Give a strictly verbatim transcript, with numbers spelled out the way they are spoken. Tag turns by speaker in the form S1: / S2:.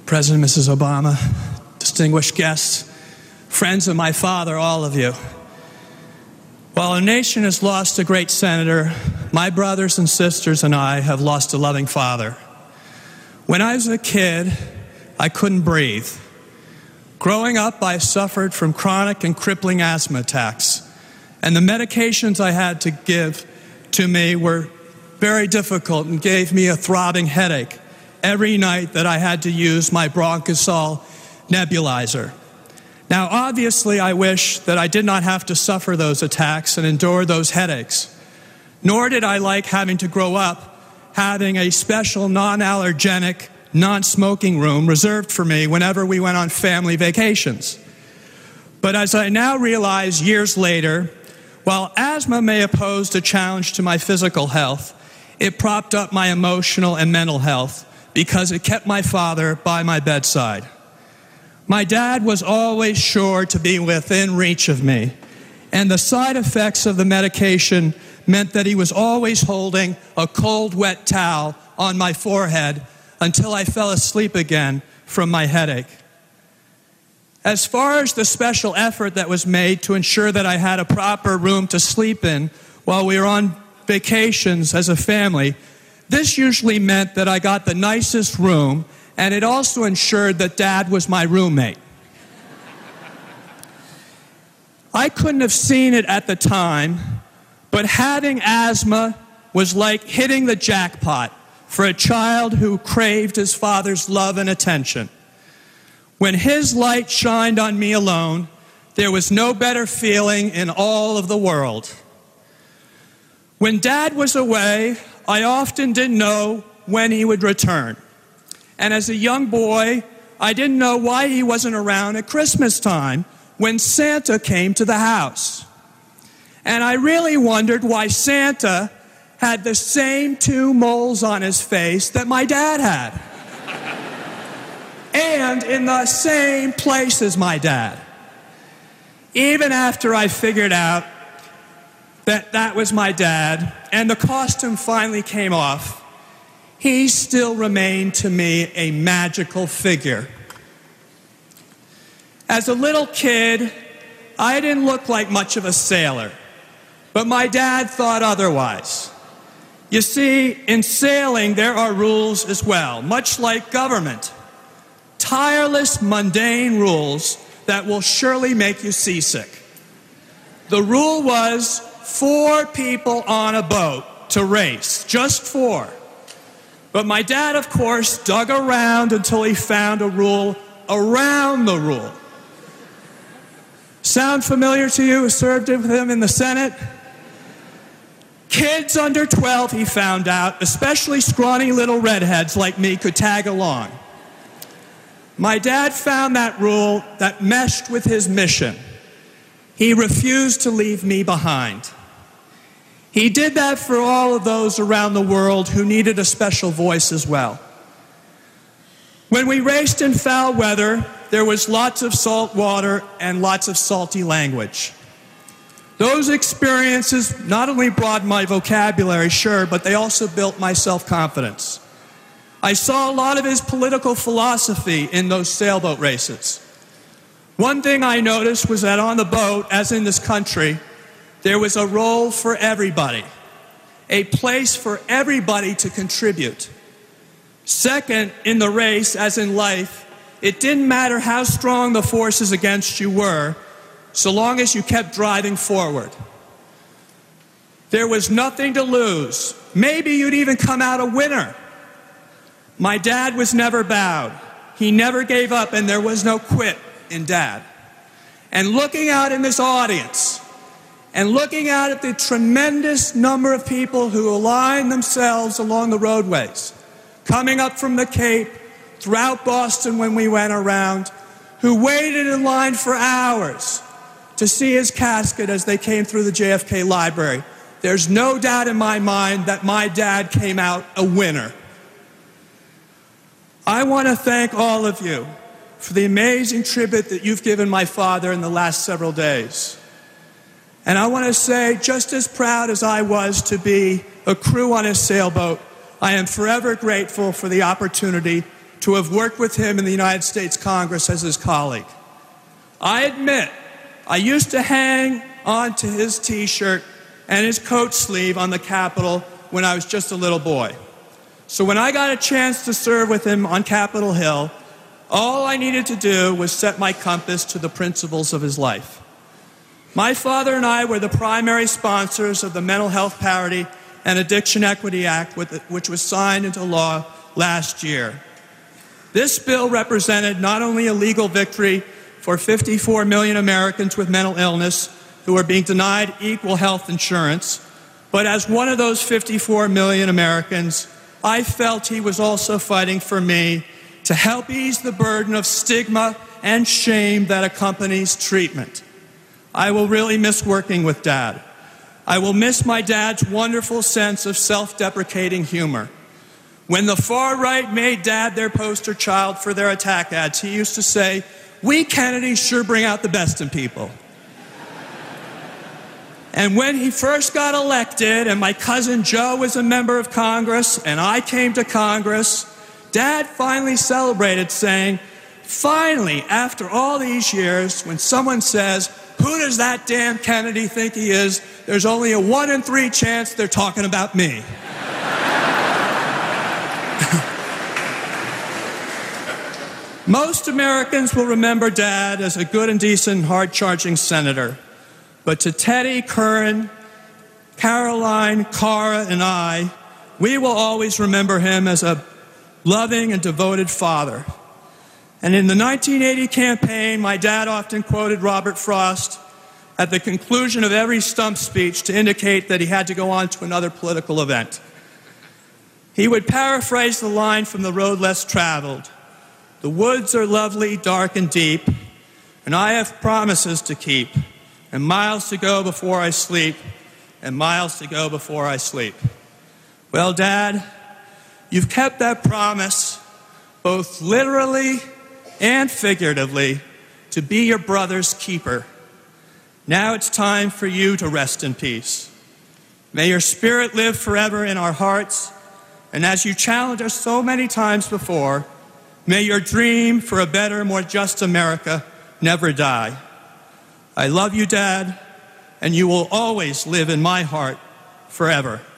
S1: President, Missus Obama, distinguished guests, friends of my father, all of you. While our nation has lost a great senator, my brothers and sisters and I have lost a loving father. When I was a kid, I couldn't breathe. Growing up, I suffered from chronic and crippling asthma attacks, and the medications I had to give to me were very difficult and gave me a throbbing headache every night that I had to use my Bronchosol nebulizer. Now, obviously, I wish that I did not have to suffer those attacks and endure those headaches, nor did I like having to grow up having a special non-allergenic, non-smoking room reserved for me whenever we went on family vacations. But as I now realize years later, while asthma may have posed a challenge to my physical health, it propped up my emotional and mental health because it kept my father by my bedside. My dad was always sure to be within reach of me, and the side effects of the medication meant that he was always holding a cold, wet towel on my forehead until I fell asleep again from my headache. As far as the special effort that was made to ensure that I had a proper room to sleep in while we were on vacations as a family, this usually meant that I got the nicest room, and it also ensured that Dad was my roommate. I couldn't have seen it at the time, but having asthma was like hitting the jackpot for a child who craved his father's love and attention. When his light shined on me alone, there was no better feeling in all of the world. When Dad was away, I often didn't know when he would return. And as a young boy, I didn't know why he wasn't around at Christmas time when Santa came to the house. And I really wondered why Santa had the same two moles on his face that my dad had. And in the same place as my dad. Even after I figured out that that was my dad and the costume finally came off, he still remained to me a magical figure. As a little kid, I didn't look like much of a sailor, but my dad thought otherwise. You see, in sailing, there are rules as well, much like government. Tireless, mundane rules that will surely make you seasick. The rule was four people on a boat to race, just four. But my dad, of course, dug around until he found a rule around the rule. Sound familiar to you who served with him in the Senate? Kids under twelve, he found out, especially scrawny little redheads like me, could tag along. My dad found that rule that meshed with his mission. He refused to leave me behind. He did that for all of those around the world who needed a special voice as well. When we raced in foul weather, there was lots of salt water and lots of salty language. Those experiences not only broadened my vocabulary, sure, but they also built my self-confidence. I saw a lot of his political philosophy in those sailboat races. One thing I noticed was that on the boat, as in this country, there was a role for everybody, a place for everybody to contribute. Second, in the race, as in life, it didn't matter how strong the forces against you were, so long as you kept driving forward. There was nothing to lose. Maybe you'd even come out a winner. My dad was never bowed. He never gave up, and there was no quit in Dad. And looking out in this audience, and looking out at the tremendous number of people who aligned themselves along the roadways, coming up from the Cape, throughout Boston when we went around, who waited in line for hours to see his casket as they came through the J F K library, there's no doubt in my mind that my dad came out a winner. I want to thank all of you for the amazing tribute that you've given my father in the last several days. And I want to say, just as proud as I was to be a crew on his sailboat, I am forever grateful for the opportunity to have worked with him in the United States Congress as his colleague. I admit, I used to hang onto his T-shirt and his coat sleeve on the Capitol when I was just a little boy. So when I got a chance to serve with him on Capitol Hill, all I needed to do was set my compass to the principles of his life. My father and I were the primary sponsors of the Mental Health Parity and Addiction Equity Act, which was signed into law last year. This bill represented not only a legal victory for fifty-four million Americans with mental illness who are being denied equal health insurance, but as one of those fifty-four million Americans, I felt he was also fighting for me to help ease the burden of stigma and shame that accompanies treatment. I will really miss working with Dad. I will miss my dad's wonderful sense of self-deprecating humor. When the far right made Dad their poster child for their attack ads, he used to say, "We Kennedys sure bring out the best in people." And when he first got elected and my cousin Joe was a member of Congress and I came to Congress, Dad finally celebrated saying, finally, after all these years, when someone says, "Who does that damn Kennedy think he is?" there's only a one in three chance they're talking about me. Most Americans will remember Dad as a good and decent, hard-charging senator. But to Teddy, Curran, Caroline, Cara, and I, we will always remember him as a loving and devoted father. And in the nineteen eighty campaign, my dad often quoted Robert Frost at the conclusion of every stump speech to indicate that he had to go on to another political event. He would paraphrase the line from The Road Less Traveled: "The woods are lovely, dark, and deep, and I have promises to keep, and miles to go before I sleep, and miles to go before I sleep." Well, Dad, you've kept that promise, both literally and figuratively, to be your brother's keeper. Now it's time for you to rest in peace. May your spirit live forever in our hearts, and as you challenged us so many times before, may your dream for a better, more just America never die. I love you, Dad, and you will always live in my heart forever.